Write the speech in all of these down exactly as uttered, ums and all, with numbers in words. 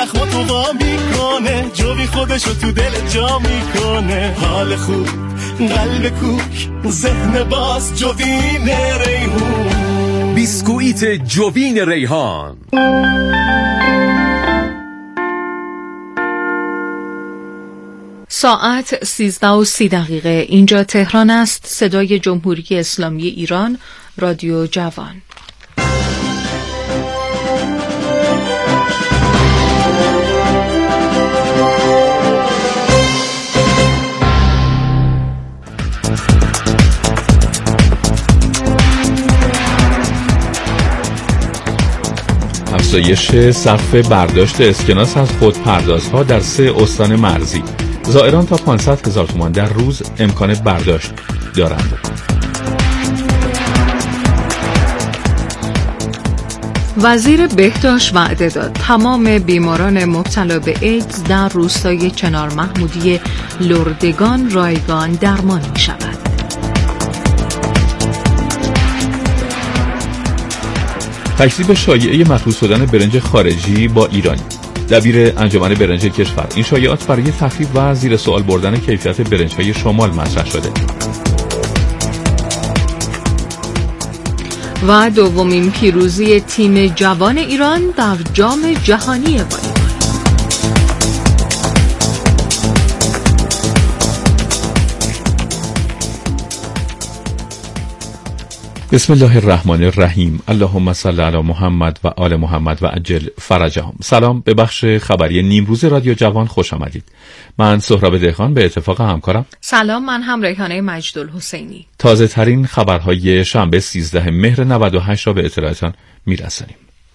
زخماتو وا میکنه، جوی خودشو تو دل جا میکنه. حال خوب، قلب کوک، ذهن باز، جوین ریحون. بیسکویت جوین ریحان. ساعت سیزده و سی دقیقه. اینجا تهران است. صدای جمهوری اسلامی ایران، رادیو جوان. افزایش سقف برداشت اسکناس از خودپردازها در سه استان مرزی. زائران تا پانصد هزار تومان در روز امکان برداشت دارند. وزیر بهداشت وعده داد تمام بیماران مبتلا به ایدز در روستای چنار محمودی لردگان رایگان درمان می شود. تکذیب شایعه مخلوط شدن برنج خارجی با ایرانی. دبیر انجمن برنج کشور: این شایعات برای تخریب و زیر سوال بردن کیفیت برنج‌های شمال مطرح شده. و دومین پیروزی تیم جوان ایران در جام جهانی والیبال. بسم الله الرحمن الرحیم. اللهم صل علی محمد و آل محمد و عجل فرجهم. سلام، به بخش خبری نیمروز رادیو جوان خوش آمدید. من سهراب دهقان به اتفاق همکارم. سلام، من هم ریحانه مجدالحسینی. تازه ترین خبرهای شنبه سیزده مهر نود و هشت را به اطلاعتان میرسانیم.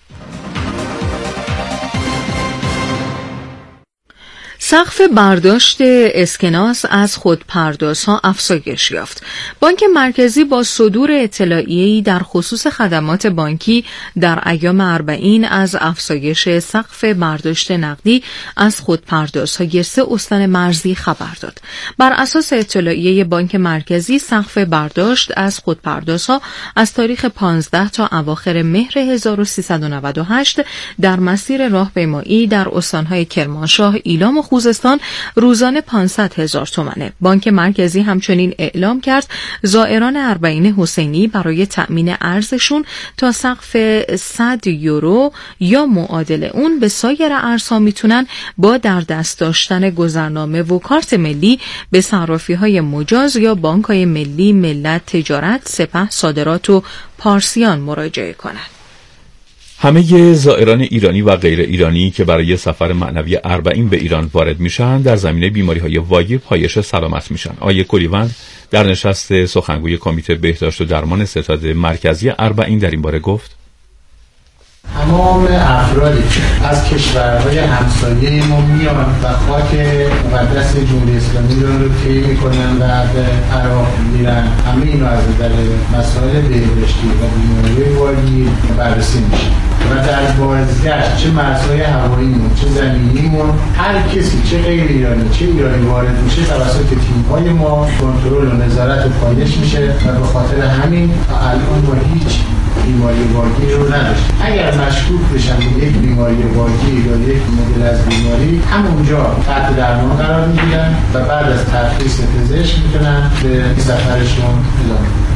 سقف برداشت اسکناس از خودپردازها افزایش یافت. بانک مرکزی با صدور اطلاعیه‌ای در خصوص خدمات بانکی در ایام اربعین از افزایش سقف برداشت نقدی از خودپردازهای سه استان مرزی خبر داد. بر اساس اطلاعیه بانک مرکزی، سقف برداشت از خودپردازها از تاریخ پانزده تا اواخر مهر هزار و سیصد و نود و هشت در مسیر راهپیمایی در استانهای کرمانشاه، ایلام و خوزستان روزانه پانصد هزار تومانه. بانک مرکزی همچنین اعلام کرد زائران اربعین حسینی برای تأمین ارزشون تا سقف صد یورو یا معادل اون به سایر ارزها میتونن با در دست داشتن گذرنامه و کارت ملی به صرافی‌های مجاز یا بانک‌های ملی، ملت، تجارت، سپه، صادرات و پارسیان مراجعه کنند. همه زائران ایرانی و غیر ایرانی که برای سفر معنوی اربعین به ایران وارد میشن در زمینه بیماری‌های واگیر پایش سلامت میشن. آیه کلیوند در نشست سخنگوی کمیته بهداشت و درمان ستاد مرکزی اربعین در این باره گفت: تمام افرادی که از کشورهای همسایه ما میان و خاک مقدس جمهوری اسلامی رو طی میکنن و به عراق میرن، همه اینا از نظر مسائل بهداشتی و بیماری واگیر بررسی میشه و در بازگشت چه مرزهای هواییمون چه زمینیمون هر کسی چه غیر ایرانی چه ایرانی وارد میشه توسط تیم‌های ما کنترل و نظارت و پایش میشه و به خاطر همین الان ما هیچ بیماری واگیر رو نداشتیم. اگر مشکوک بشن به یک بیماری واگیر یا یک مدل از بیماری، همونجا تحت درمان قرار میگیرن و بعد از تشخیص پزشک میتونن به سفرشون ادامه بدن.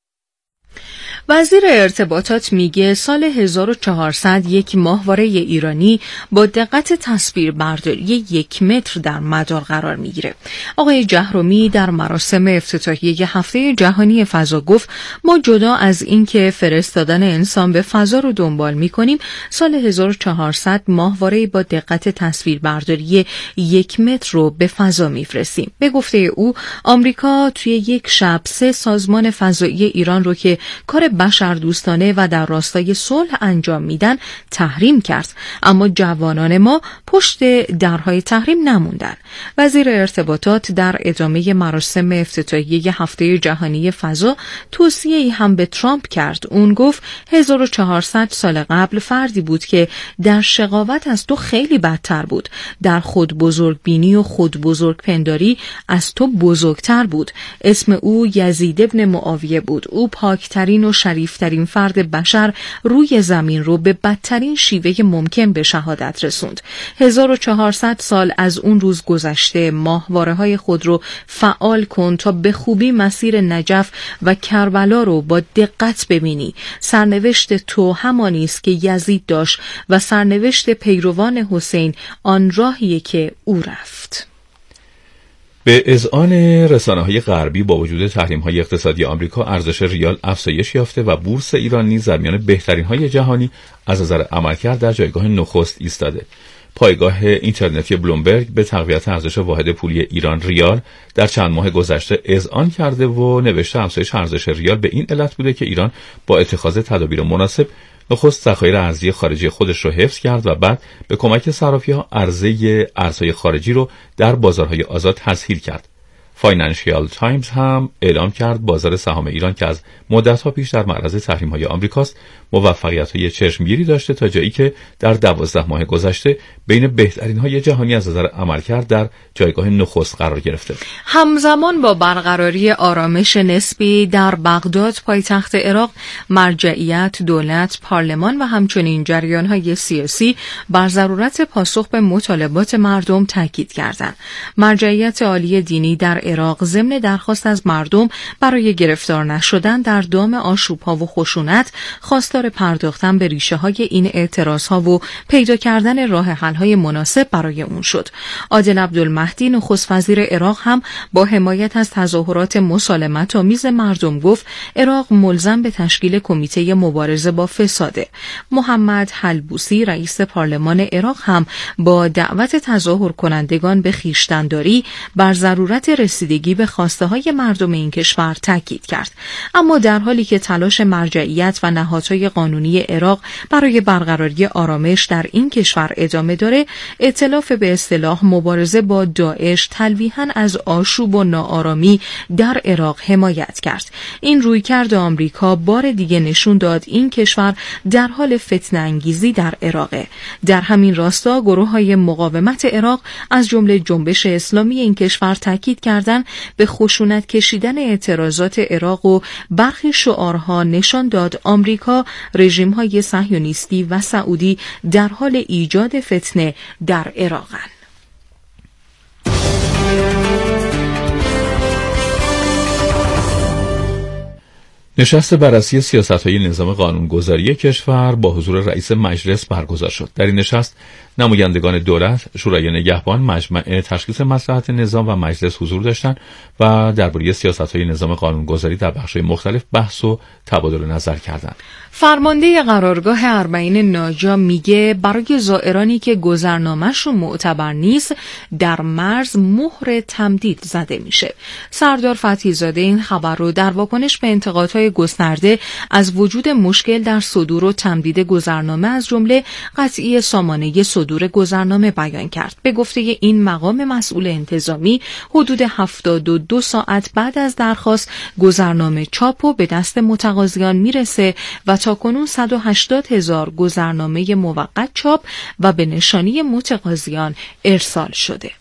وزیر ارتباطات میگه سال هزار و چهارصد یک ماهواره ایرانی با دقت تصویر برداری یک متر در مدار قرار میگیره. آقای جهرومی در مراسم افتتاحیه هفته جهانی فضا گفت ما جدا از این که فرستادن انسان به فضا رو دنبال میکنیم، سال هزار و چهارصد ماهواره با دقت تصویر برداری یک متر رو به فضا میفرستیم. به گفته او، آمریکا توی یک شب سه سازمان فضایی ایران رو که کار بشردوستانه و در راستای صلح انجام میدن تحریم کرد، اما جوانان ما پشت درهای تحریم نموندن. وزیر ارتباطات در ادامه مراسم افتتاحیه هفته جهانی فضا توصیه‌ای هم به ترامپ کرد. اون گفت هزار و چهارصد سال قبل فردی بود که در شقاوت از تو خیلی بدتر بود، در خود بزرگ بینی و خود بزرگ پنداری از تو بزرگتر بود. اسم او یزید ابن معاویه بود. او پاکترین و شریفترین فرد بشر روی زمین رو به بدترین شیوه ممکن به شهادت رسوند. هزار و چهارصد سال از اون روز گذشته. ماهواره‌های خود رو فعال کن تا به خوبی مسیر نجف و کربلا رو با دقت ببینی. سرنوشت تو همانی است که یزید داشت و سرنوشت پیروان حسین آن راهیه که او رفت. به اذعان رسانه‌های غربی با وجود تحریم‌های اقتصادی آمریکا، ارزش ریال افزایش یافته و بورس ایران نیز در میان بهترین‌های جهانی از نظر عملکرد در جایگاه نخست ایستاده. پایگاه اینترنتی بلومبرگ به تقویت ارزش واحد پولی ایران ریال در چند ماه گذشته اذعان کرده و نوشته افزایش ارزش ریال به این علت بوده که ایران با اتخاذ تدابیر مناسب نخست ذخایر ارزی خارجی خودش رو حفظ کرد و بعد به کمک صرافی‌ها عرضه ارزهای خارجی رو در بازارهای آزاد تسهیل کرد. فاینانشیال تایمز هم اعلام کرد بازار سهام ایران که از مدت‌ها پیش در معرض تحریم‌های آمریکاست، موفقیت‌های چشمگیری داشته تا جایی که در دوازده ماه گذشته بین بهترین‌های جهانی از نظر عملکرد در جایگاه نخست قرار گرفته. همزمان با برقراری آرامش نسبی در بغداد پایتخت عراق، مرجعیت، دولت، پارلمان و همچنین جریان‌های سیاسی بر ضرورت پاسخ به مطالبات مردم تاکید کردند. مرجعیت عالی دینی در عراق ضمن درخواست از مردم برای گرفتار نشدن در دام آشوب‌ها و خشونت خواستار پرداختن به ریشه‌های این اعتراض‌ها و پیدا کردن راه حل‌های مناسب برای اون شد. عادل عبدالمهدی نخست وزیر عراق هم با حمایت از تظاهرات مسالمت‌آمیز مردم گفت عراق ملزم به تشکیل کمیته مبارزه با فساده. محمد حلبوسی رئیس پارلمان عراق هم با دعوت تظاهر کنندگان به خویشتن‌داری بر ضرورت رسیدگی به خواسته‌های مردم این کشور تاکید کرد. اما در حالی که تلاش مرجعیت و نهادهای قانونی عراق برای برقراری آرامش در این کشور ادامه داره، ائتلاف به اصطلاح مبارزه با داعش تلویحاً از آشوب و ناآرامی در عراق حمایت کرد. این رویکرد آمریکا بار دیگه نشون داد این کشور در حال فتنه انگیزی در عراقه. در همین راستا گروه‌های مقاومت عراق از جمله جنبش اسلامی این کشور تاکید کردند به خشونت کشیدن اعتراضات عراق و برخی شعارها نشان داد آمریکا، رژیم‌های صهیونیستی و سعودی در حال ایجاد فتنه در عراقند. نشست بررسی سیاست‌های نظام قانونگذاری کشور با حضور رئیس مجلس برگزار شد. در این نشست نمایندگان دولت، شورای نگهبان، مجمع تشخیص مصلحت نظام و مجلس حضور داشتند و درباره سیاست‌های نظام قانونگذاری در بخش‌های مختلف بحث و تبادل نظر کردند. فرمانده قرارگاه اربعین ناجا میگه برای زائرانی که گذرنامه‌شون معتبر نیست در مرز مهر تمدید زده میشه. سردار فتحی زاده این خبر رو در واکنش به انتقادهای گسترده از وجود مشکل در صدور و تمدید گذرنامه از جمله قطعی سامانه صدور گذرنامه بیان کرد. به گفته این مقام مسئول انتظامی حدود هفتاد و دو ساعت بعد از درخواست گذرنامه چاپ و به دست متقاضیان میرسه و تاکنون صد و هشتاد هزار گذرنامه موقت چاپ و به نشانی متقاضیان ارسال شده.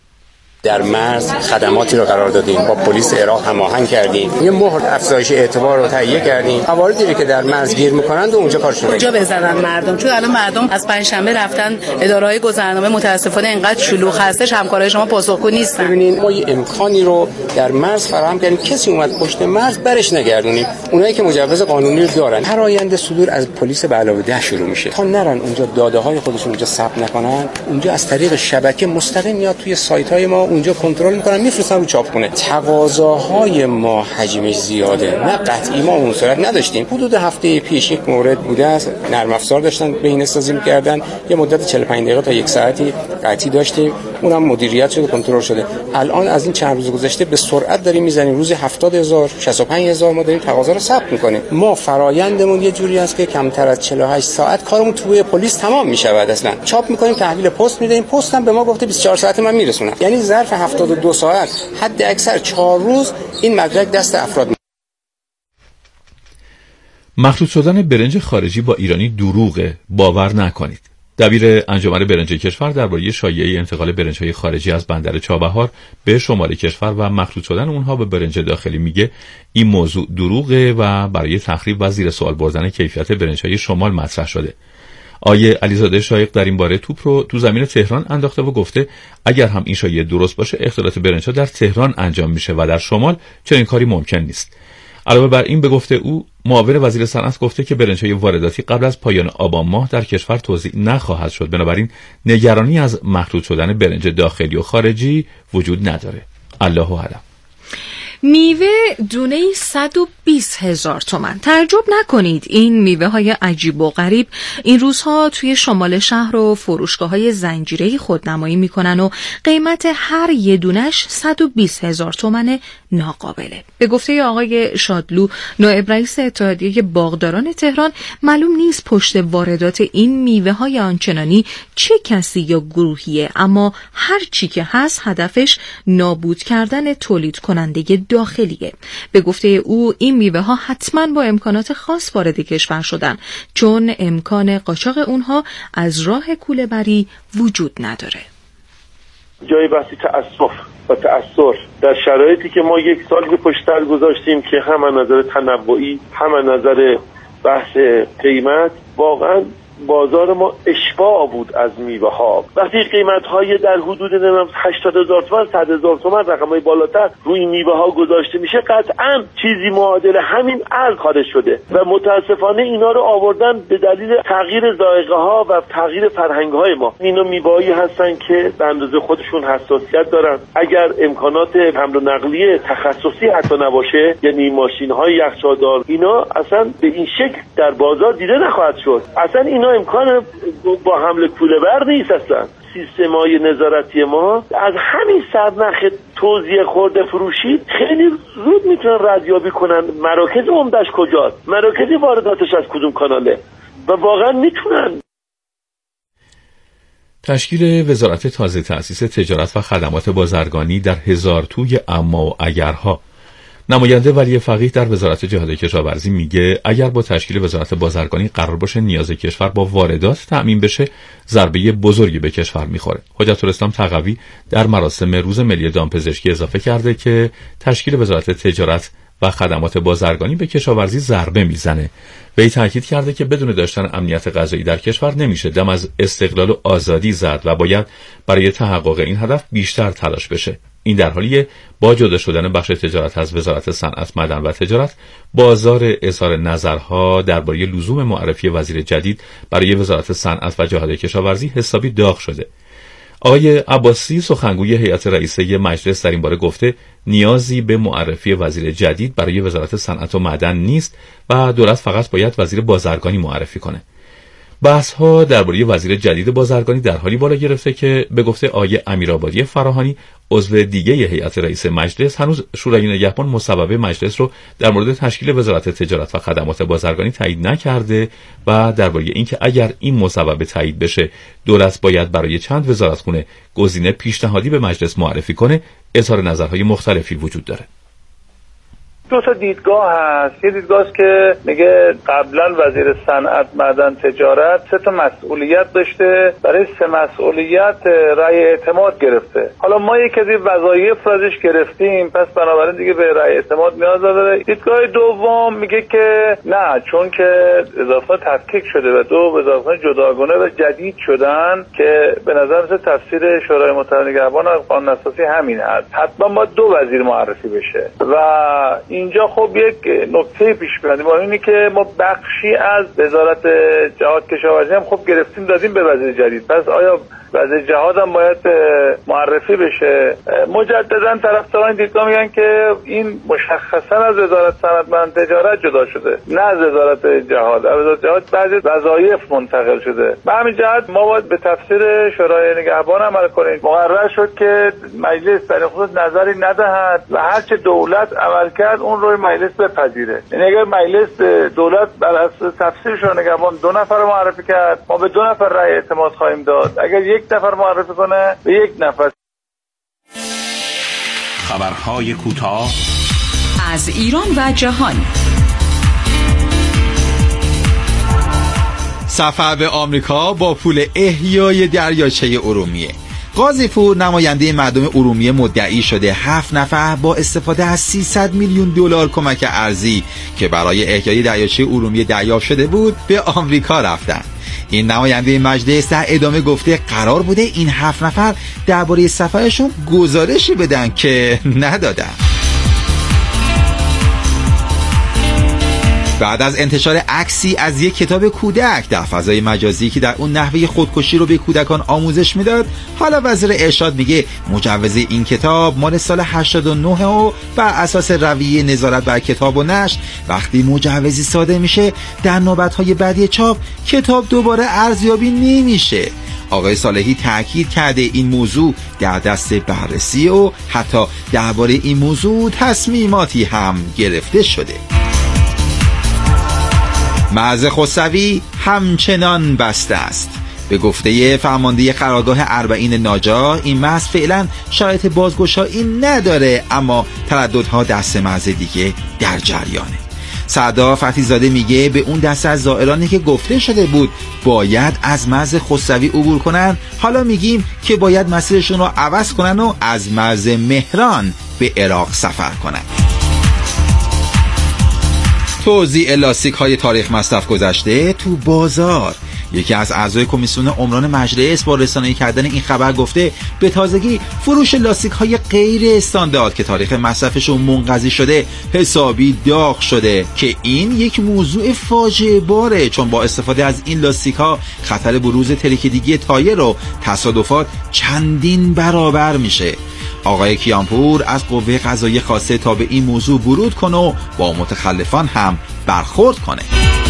در مرز خدماتی رو قرار دادیم، با پلیس عراق هماهنگ کردیم، یه مهر افزایش اعتبار رو تهیه کردیم. مواردی که در مرز گیر می‌کنند و اونجا کارشون کجا بزنن مردم، چون الان مردم از پنجشنبه رفتن اداره‌های گذرنامه، متاسفانه اینقدر شلوغ هستش همکارای شما پاسخگو نیستن. ببینین ما یه امکانی رو در مرز فراهم کردیم کسی اومد پشت مرز برش نگردونیم. اونایی که مجوز قانونی رو دارن، هر آینده صدور از پلیس به علاوه ده شروع میشه تا نرن اونجا داده‌های خودشون اونجا ثبت نکنن، اونجا از طریق شبکه مستقیم میاد توی سایت‌های ما اونجا کنترل میکنن میفرستن رو چاپخونه. تقاضاهای ما حجمش زیاده، نه قطعی ما اون صورت نداشتیم. حدود هفته پیش یک مورد بوده است، نرم افزار داشتن بهینه‌سازی میکردن، یه مدت چهل و پنج دقیقه تا یک ساعتی قطعی داشتیم، اونم مدیریت شده کنترل شده. الان از این چند روز گذشته به سرعت داریم میزنیم، روزی هفتاد هزار شصت و پنج هزار ما داریم تقاضا رو ثبت میکنیم. ما فرآیندمون یه جوری است که کمتر از چهل و هشت ساعت کارمون توی پلیس تمام میشود. اصلا چاپ میکنیم، تحویل پست میدیم، پست هم به ما گفته بیست و چهار ساعت من میرسونم. یعنی ظرف هفتاد و دو ساعت حد اکثر چهار روز این مدرک دست افراد می... مخلوط شدن برنج خارجی با ایرانی دروغه، باور نکنید. دبیر انجمن برنج کشور درباره شایعه انتقال برنج‌های خارجی از بندر چابهار به شمال کشور و مخلوط شدن اونها به برنج داخلی میگه این موضوع دروغه و برای تخریب و زیر سوال بردن کیفیت برنج‌های شمال مطرح شده. آیه علیزاده شایق در این باره توپ رو تو زمین تهران انداخته و گفته اگر هم این شایعه درست باشه اختلاط برنج‌ها در تهران انجام میشه و در شمال چنین کاری ممکن نیست. علاوه بر این به گفته او معاون وزیر صنعت گفته که برنج‌های وارداتی قبل از پایان آبان ماه در کشور توزیع نخواهد شد، بنابراین نگرانی از مخلوط شدن برنج داخلی و خارجی وجود نداره. الله اعلم. میوه دونه صد و بیست هزار تومان. تعجب نکنید این میوه های عجیب و غریب این روزها توی شمال شهر و فروشگاه های زنجیره‌ای خودنمایی میکنن و قیمت هر یه دونش صد و بیست هزار تومان ناقابله. به گفته آقای شادلو نایب رئیس اتحادیه باغداران تهران معلوم نیست پشت واردات این میوه های آنچنانی چه کسی یا گروهیه، اما هر چی که هست هدفش نابود کردن تولید کننده داخلیه. به گفته او این میوه ها حتما با امکانات خاص وارد کشور شدن چون امکان قاچاق اونها از راه کوله بری وجود نداره. جای بحثی تأسف و تأثر در شرایطی که ما یک سال پشت سر گذاشتیم که هم از نظر تنوعی هم از نظر بحث قیمت واقعا بازار ما اشباع بود از میوه ها. وقتی قیمت های در حدود هشتاد هزار تومان صد هزار تومان رقم های بالاتر روی میوه ها گذاشته میشه قطعا چیزی معادل همین ارز خارج شده و متاسفانه اینا رو آوردن به دلیل تغییر ذائقه ها و تغییر فرهنگ های ما. اینا میوه‌ای هستن که به اندازه خودشون حساسیت دارن. اگر امکانات حمل و نقلیه تخصصی حتی نباشه، یعنی ماشین های یخچالدار، اینا اصلا به این شکل در بازار دیده نخواهد شد. اصلا اینا امکان با حمل کوله بر نیست. اصلا سیستم‌های نظارتی ما از همین سرنخ توزیع خورده فروشی خیلی زود میتونن ردیابی کنن مراکز عمده‌اش کجاست، مراکز وارداتش از کدوم کاناله و واقعا میتونن. تشکیل وزارت تازه تأسیس تجارت و خدمات بازرگانی در هزار توی اما و اگرها. نماینده ولی فقیه در وزارت جهاد کشاورزی میگه اگر با تشکیل وزارت بازرگانی قرار باشه نیاز کشور با واردات تأمین بشه ضربه بزرگی به کشور میخوره. حجت الاسلام تقوی در مراسم روز ملی دامپزشکی اضافه کرده که تشکیل وزارت تجارت و خدمات بازرگانی به کشاورزی ضربه میزنه. وی تاکید کرده که بدون داشتن امنیت غذایی در کشور نمیشه دم از استقلال و آزادی زد و باید برای تحقق این هدف بیشتر تلاش بشه. این در حالیه با جدا شدن بخش تجارت از وزارت صنعت، معدن و تجارت، بازار اظهار نظرها درباره لزوم معرفی وزیر جدید برای وزارت صنعت و جهاد کشاورزی حسابی داغ شده. آقای عباسی سخنگوی هیئت رئیسه مجلس در این باره گفته نیازی به معرفی وزیر جدید برای وزارت صنعت و معدن نیست و دولت فقط باید وزیر بازرگانی معرفی کنه. بحث ها درباره وزیر جدید بازرگانی در حالی بالا گرفته که به گفته آقای امیرآبادی فراهانی عضو دیگه هیئت رئیس مجلس هنوز شورای نگهبان مصوبه مجلس رو در مورد تشکیل وزارت تجارت و خدمات بازرگانی تایید نکرده و درباره اینکه اگر این مصوبه تایید بشه دولت باید برای چند وزارتخونه گزینه پیشنهادی به مجلس معرفی کنه اظهار نظرهای مختلفی وجود داره. دو تا دیدگاه هست. یه دیدگاه است که میگه قبلا وزیر صنعت، معدن، تجارت سه تا مسئولیت داشته، برای سه مسئولیت رأی اعتماد گرفته. حالا ما یک از این وظایف رو ازش گرفتیم، پس بنابراین دیگه به رأی اعتماد نیاز داره. دیدگاه دوم میگه که نه، چون که اضافه تفکیک شده و دو وزارتخانه جداگانه و جدید شدن که به نظر مثل تفسیر شورای متحد نگهبان قانون اساسی همین هست، حتما باید دو وزیر معرفی بشه. و اینجا خب یک نکته پیش میاد، با اینی که ما بخشی از وزارت جهاد کشاورزی هم خب گرفتیم دادیم به وزیر جدید، پس آیا وزیر جهاد هم باید معرفی بشه؟ مجددا طرفداران دیدگاه میگن که این مشخصا از وزارت صنعت و تجارت جدا شده، نه از وزارت جهاد. از وزارت جهاد بعضی وظایف منتقل شده. به همین جهت ما باید به تفسیر شورای نگهبان عمل کنیم. مقرر شد که مجلس در این خصوص نظری ندهد و هر چه دولت عمل کرد اون روی مجلس بپذیره. یعنی اگر مجلس دولت بر اساس تفسیر شورای نگهبان دو نفر معرفی کرد، ما به دو نفر رأی اعتماد خواهیم داد. اگر یک یک نفر معرفی کنه به یک نفر. خبرهای کوتاه از ایران و جهان. سفر به آمریکا با پول احیای دریاچه ارومیه. قاضی پور نماینده مردم ارومیه مدعی شده هفت نفر با استفاده از سیصد میلیون دلار کمک ارزی که برای احیای دریاچه ارومیه دریافت شده بود به آمریکا رفتند. این نماینده مجلس در ادامه گفته قرار بوده این هفت نفر درباره سفرشون گزارشی بدن که ندادن. بعد از انتشار عکسی از یک کتاب کودک در فضای مجازی که در اون نحوه خودکشی رو به کودکان آموزش میداد، حالا وزیر ارشاد میگه مجوز این کتاب مال سال هشتاد و نه و بر اساس رویه نظارت بر کتاب و نشر وقتی مجوزی صادر میشه در نوبت‌های بعدی چاپ کتاب دوباره ارزیابی نمیشه. آقای صالحی تاکید کرده این موضوع در دست بررسی و حتی درباره این موضوع تصمیماتی هم گرفته شده. مرز خسروی همچنان بسته است. به گفته فرمانده قرارگاه اربعین ناجا این مرز فعلا شرایط بازگشایی نداره، اما ترددها دست مرز دیگه در جریانه. سردار فتحی زاده میگه به اون دسته از زائرانی که گفته شده بود باید از مرز خسروی عبور کنن، حالا میگیم که باید مسیرشون رو عوض کنن و از مرز مهران به عراق سفر کنن. توزیع لاستیک های تاریخ مصرف گذشته تو بازار. یکی از اعضای کمیسیون عمران مجلس با رسانه‌ای کردن این خبر گفته به تازگی فروش لاستیک های غیر استاندارد که تاریخ مصرفشون منقضی شده حسابی داغ شده که این یک موضوع فاجعه باره، چون با استفاده از این لاستیک ها خطر بروز ترکیدگی تایر و تصادفات چندین برابر میشه. آقای کیانپور از قوه قضاییه خواسته تا به این موضوع ورود کنه و با متخلفان هم برخورد کنه.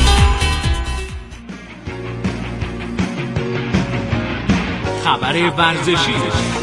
خبر ورزشی.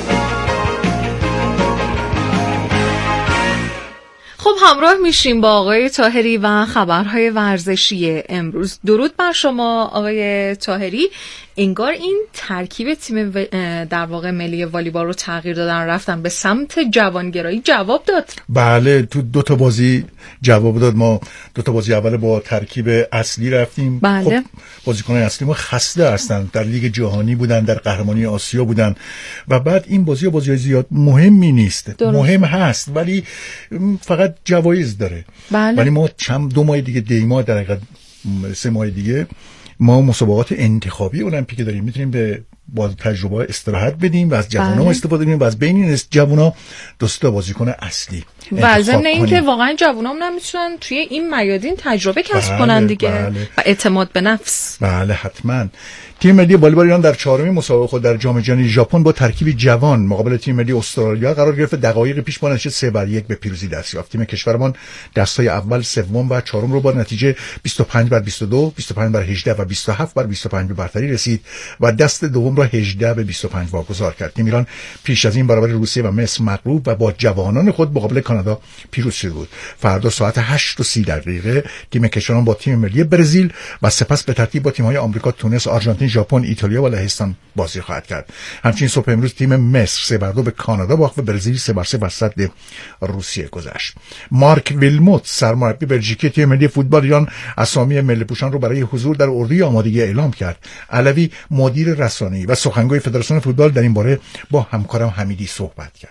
خب همراه میشیم با آقای طاهری و خبرهای ورزشی امروز. درود بر شما آقای طاهری. انگار این ترکیب تیم در واقع ملی والیبال رو تغییر دادن، رفتن به سمت جوانگرایی. جواب داد؟ بله، تو دو تا بازی جواب داد. ما دو تا بازی اول با ترکیب اصلی رفتیم. بله. خب بازیکنان اصلی ما خسته هستن، در لیگ جهانی بودن، در قهرمانی آسیا بودن و بعد این بازی بازی زیاد مهمی نیست. درست. مهم هست ولی فقط جوایز داره. بله. ولی ما چند دو ماه دیگه دیما در حقیقت سه ماه دیگه ما مسابقات انتخابی المپیک داریم، میتونیم به با تجربه استراحت بدیم و از جوانان بله. استفاده کنیم و از بین این جوانان دو تا بازیکن اصلی و ضمن اینکه واقعا جوانان نمیتونن توی این میادین تجربه کسب بله، کنن دیگه بله. و اعتماد به نفس. بله حتما. تیم ملی والیبال ایران در چهارمین مسابقه خود در جام جهانی ژاپن با ترکیب جوان مقابل تیم ملی استرالیا قرار گرفت. دقایق پیش با نتیجه سه بر یک به پیروزی دست یافت. تیم کشورمان دستای اول، سوم و چهارم رو با نتیجه بیست و پنج بر بیست و دو، بیست و پنج بر هجده و بیست و هفت بر بیست و پنج به برتری رسید و دست دوم را هجده به بیست و پنج واگذار کرد. تیم ایران پیش از این برابر روسیه و مصر مغلوب و با جوانان خود مقابل کانادا پیروز شده بود. فردا ساعت هشت و سی دقیقه تیم کشورمان با تیم ملی برزیل و سپس به ترتیب با تیم‌های آمریکا، تونس، آرژانتین، ژاپن، ایتالیا و لهستان بازی خواهد کرد. همچنین صبح امروز تیم مصر سه بر دو به کانادا باخت و برزیل سه بر سه بر صد روسیه گذشت. مارک ویلموت سرمربی بلژیکی تیم ملی فوتبال ایران اسامی ملی پوشان رو برای حضور در اردوی آمادگی اعلام کرد. علوی مدیر رسانه‌ای و سخنگوی فدراسیون فوتبال در این باره با همکارم حمیدی صحبت کرد.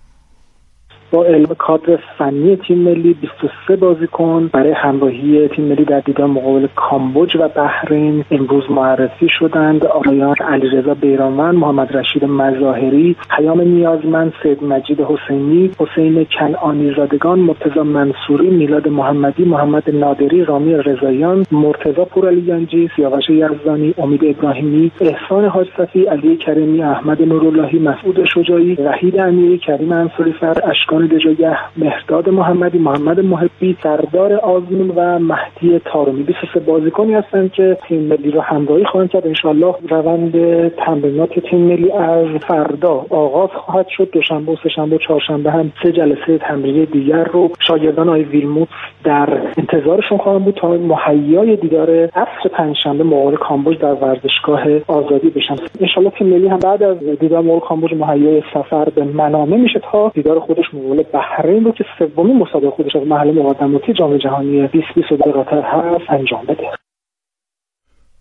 با اعلام کادر فنی تیم ملی بیست و سه بازیکن برای همراهی تیم ملی در دیدار مقابل کامبوج و بحرین امروز معرفی شدند. آقایان علیرضا بیرانوند، محمد رشید مظاهری، پیام نیازمند، سید مجید حسینی، حسین کنعانی زادگان، مرتضی منصوری، میلاد محمدی، محمد نادری، رامی رضاییان، مرتضی پورعلیانجی، سیاوش یزدانی، امید ابراهیمی، احسان حاج صفی، علی کریمی، احمد نوراللهی، مسعود شجاعی، وحید امیری، کریم انصاری فر، اشکان دژوگه، مهرداد محمدی، محمد محبی، سردار آزمون و مهدی طارمی. بیست و سه بازیکنی هستند که تیم ملی رو همراهی خواهند کرد. انشالله روند تمرینات تیم ملی از فردا آغاز خواهد شد. دوشنبه و سه‌شنبه و چهارشنبه هم سه جلسه تمرینی دیگر رو شاگردان آقای ویلموت در انتظارشون خواهند بود تا مهیای دیدار عصر پنجشنبه مقابل کامبوج در ورزشگاه آزادی بشن. انشالله تیم ملی هم بعد از دیدار مقابل کامبوج مهیای سفر به منامه میشه تا دیدار خودش مقابل بحرین رو که سومین مسابقه خودش از مرحله مقدماتی جام جهانی بیست بیست در قطر هست انجام بده.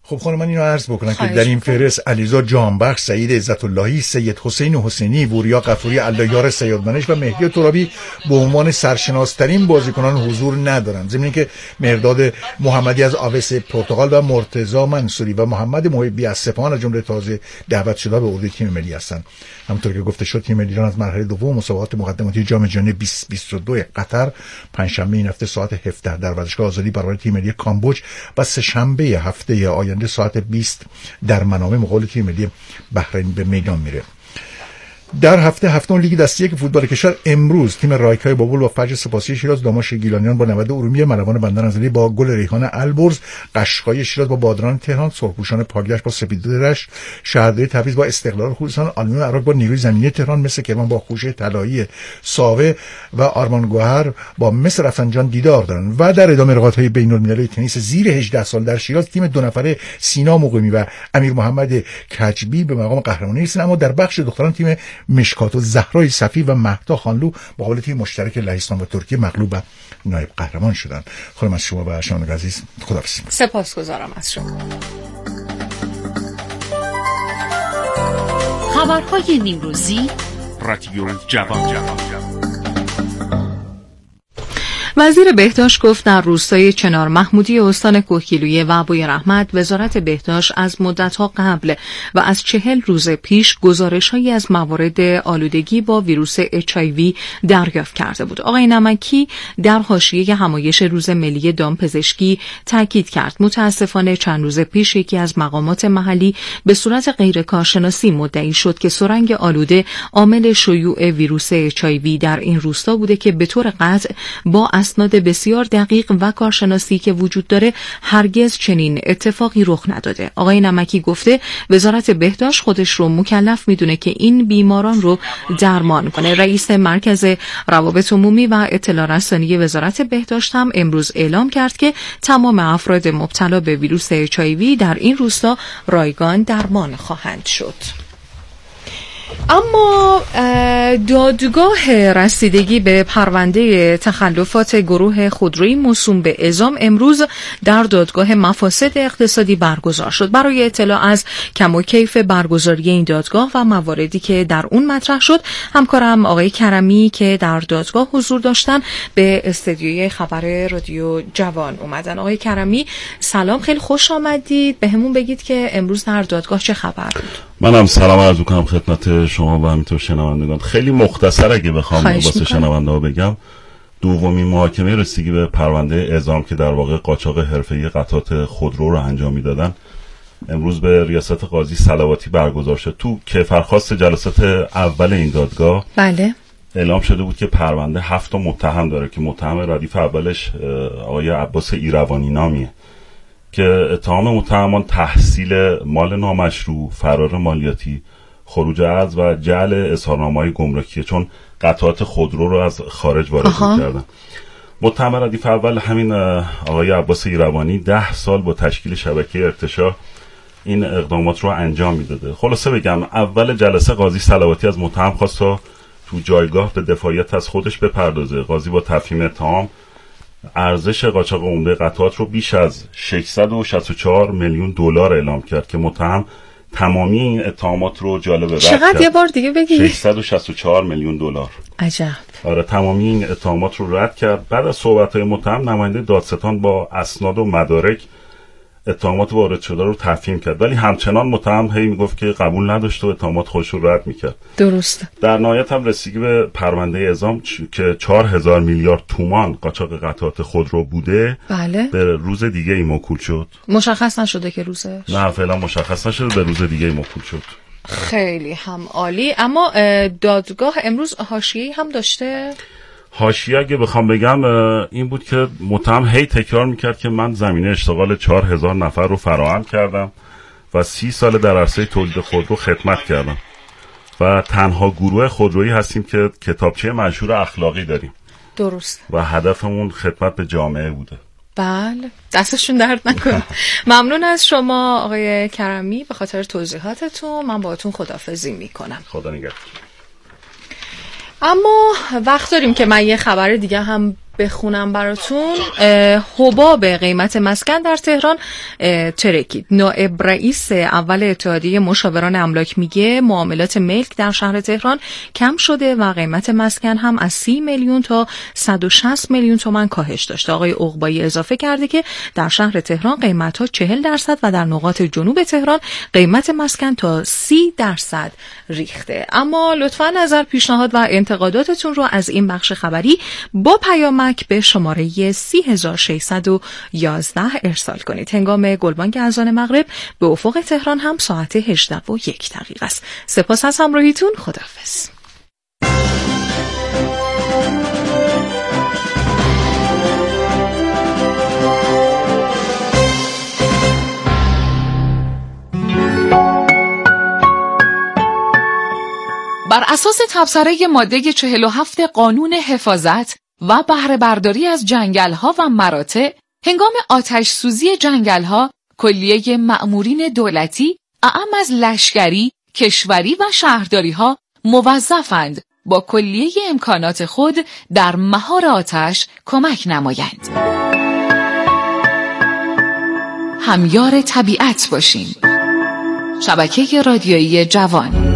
خب خانم من اینو عرض بکنم که در این فهرست علیزا جانبخش، سعید عزت اللهی، سید حسین حسینی، وریا غفوری، اللهیار سیادمنش و مهدی ترابی به عنوان سرشناس‌ترین بازیکنان حضور ندارند. ضمن اینکه مرداد محمدی از آوس پرتغال و مرتضی منصوری و محمد محبی از سپاهان از جمله تازه دعوت شده به اردوی تیم ملی هستند. همونطور که گفته شد تیم ملی ایران از مرحله دوم مسابقات مقدماتی جام جهانی بیست بیست و دو قطر پنجشنبه این هفته ساعت هفده در ورزشگاه آزادی برابر تیم ملی کامبوج و سه‌شنبه هفته آینده ساعت بیست در منامه مقابل تیم ملی بحرین به میدان میره. در هفته هفتم لیگ دسته یک فوتبال کشور امروز تیم رایکای بابل و فجر سپاسی شیراز، داماش گیلانیان با نود ارومیه، ملوان بندرانزلی با گل ریحان البرز، قشقای شیراز با بادران تهران، سرخپوشان پاگشت با سپیدار رشت، شهرداری تبریز با استقلال خوزستان، آلمان عراق با نیروی زمینی تهران، مس کرمان با خوشه طلایی ساوه و آرمان گوهر با مس رفسنجان دیدار دارند. و در ادامه رقابت‌های بین‌المللی تنیس زیر هجده سال در شیراز تیم دو نفره سینا مقیمی و امیر محمد کجبی به مقام قهرمانی رسیدند. اما در بخش دختران تیم مشکات و زهرای صفی و مهدا خانلو مقابل تیم مشترک لهستان و ترکیه مغلوب و نایب قهرمان شدند. خانم از شما و شنوندگان عزیز خداحافظ. سپاسگزارم از شما. خبرهای نیمروزی رادیو جوان. وزیر بهداشت گفت در روستای چنار محمودی استان کوهگیلویه و بوی رحمت وزارت بهداشت از مدت‌ها قبل و از چهل روز پیش گزارش‌هایی از موارد آلودگی با ویروس اچ آی وی دریافت کرده بود. آقای نمکی در حاشیه همایش روز ملی دامپزشکی تاکید کرد متاسفانه چند روز پیش یکی از مقامات محلی به صورت غیر کارشناسی مدعی شد که سرنگ آلوده عامل شیوع ویروس اچ آی وی در این روستا بوده که به طور قطع با اسناد بسیار دقیق و کارشناسی که وجود داره هرگز چنین اتفاقی رخ نداده. آقای نمکی گفته وزارت بهداشت خودش رو مکلف میدونه که این بیماران رو درمان کنه. رئیس مرکز روابط عمومی و اطلاع رسانی وزارت بهداشت هم امروز اعلام کرد که تمام افراد مبتلا به ویروس اچ آی وی در این روستا رایگان درمان خواهند شد. اما دادگاه رسیدگی به پرونده تخلفات گروه خودرویی موسوم به اعزام امروز در دادگاه مفاسد اقتصادی برگزار شد. برای اطلاع از کم و کیف برگزاری این دادگاه و مواردی که در اون مطرح شد، همکارم آقای کرمی که در دادگاه حضور داشتن به استودیوی خبر رادیو جوان اومدن. آقای کرمی سلام، خیلی خوش آمدید. به همون بگید که امروز در دادگاه چه خبر بود؟ منم سلام عرض می‌کنم خدمت شما و همینطور شنوندگان. خیلی مختصر اگه بخوام واسه شنونده‌ها بگم، دومین محاکمه رسیدگی به پرونده اعزام که در واقع قاچاق حرفه‌ای قطعات خودرو رو انجام میدادن امروز به ریاست قاضی صلواتی برگزار شد. تو کیفرخواست جلسات اول این دادگاه بله اعلام شده بود که پرونده هفت تا متهم داره که متهم ردیف اولش آقای عباس ایروانی نامیه که اتهام متهمان تحصیل مال نامشروع، فرار مالیاتی، خروج ارز و جعل اظهارنامه‌های گمرکی، چون قطعات خودرو رو از خارج وارد کردن. متهم ردیف اول همین آقای عباس ایروانی ده سال با تشکیل شبکه ارتشا این اقدامات رو انجام میداده. خلاصه بگم اول جلسه قاضی صلواتی از متهم خواست تا تو جایگاه به دفاعیت از خودش بپردازه. قاضی با تفهیم اتهام ارزش قاچاق عمده قطعات رو بیش از ششصد و شصت و چهار میلیون دلار اعلام کرد که متهم تمامی این اتهامات رو جالب رد کرد. چقدر یه بار دیگه بگی؟ ششصد و شصت و چهار میلیون دلار. عجب. آره تمامی این اتهامات رو رد کرد. بعد از صحبت‌های متهم نماینده دادستان با اسناد و مدارک اتهامات وارد شده رو تفهیم کرد، ولی همچنان متهم هی میگفت که قبول نداشت و اتهامات خودش رو رد میکرد. درسته. در نهایت هم رسیدگی به پرونده اعزام که چهار هزار میلیارد تومان قاچاق قطعات خودرو بوده بله. به روز دیگه ای موکول شد. مشخص نشده که روزش؟ نه فعلا مشخص نشده، به روز دیگه ای موکول شد. خیلی هم عالی. اما دادگاه امروز حاشیه‌ای هم داشته؟ حاشیه اگه بخوام بگم این بود که متهم هی تکرار میکرد که من زمینه اشتغال چهار هزار نفر رو فراهم کردم و سی سال در عرصه تولید خودرو خدمت کردم و تنها گروه خودرویی هستیم که کتابچه منشور اخلاقی داریم. درست. و هدفمون خدمت به جامعه بوده. بله، دستشون درد نکنه. ممنون از شما آقای کرمی به خاطر توضیحاتتون. من باهاتون خداحافظی میکنم. خدا نگهدار. اما وقت داریم که من یه خبر دیگه هم بخونم براتون. حباب قیمت مسکن در تهران ترکید. نائب رئیس اول اتحادیه مشاوران املاک میگه معاملات ملک در شهر تهران کم شده و قیمت مسکن هم از سی میلیون تا صد و شصت میلیون تومان کاهش داشته. آقای عقبایی اضافه کرده که در شهر تهران قیمت‌ها چهل درصد و در نقاط جنوب تهران قیمت مسکن تا سی درصد ریخته. اما لطفاً نظر، پیشنهاد و انتقاداتتون رو از این بخش خبری با پیامک به شماره سی هزار و ششصد و یازده ارسال کنید. هنگام گلبانگ اذان مغرب به افق تهران هم ساعت هجده و یک دقیقه است. سپاس از همراهیتون. خداحافظ. بر اساس تبصره ماده چهل و هفت قانون حفاظت و بهره برداری از جنگل‌ها و مراتع، هنگام آتش سوزی جنگل‌ها کلیه مأمورین دولتی اعم از لشکری، کشوری و شهرداری‌ها موظفند با کلیه امکانات خود در مهار آتش کمک نمایند. همیار طبیعت باشیم. شبکه رادیویی جوان.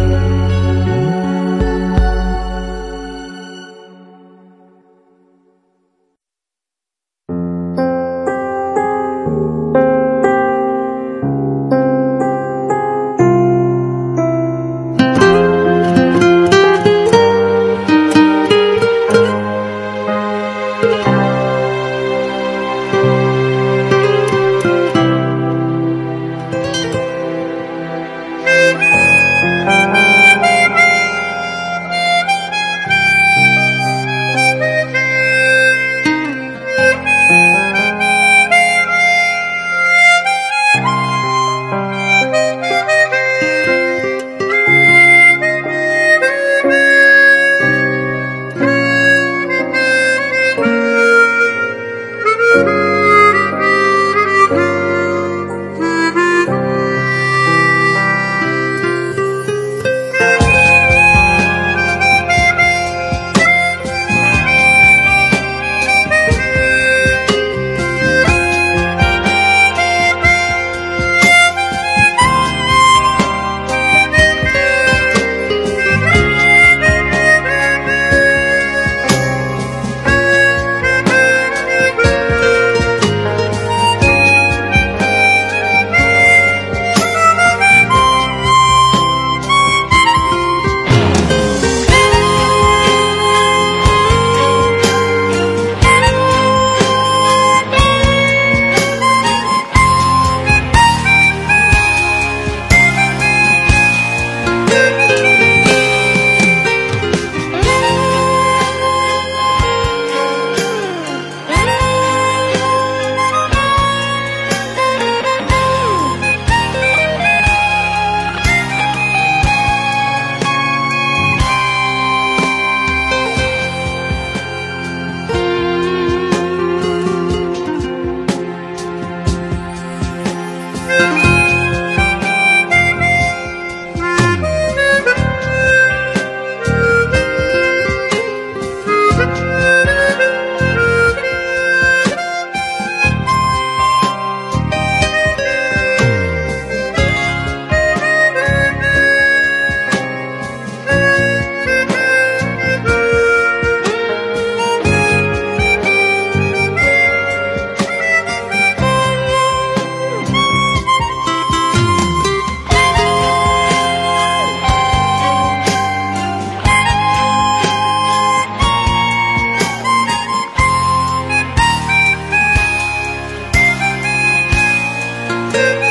Thank you.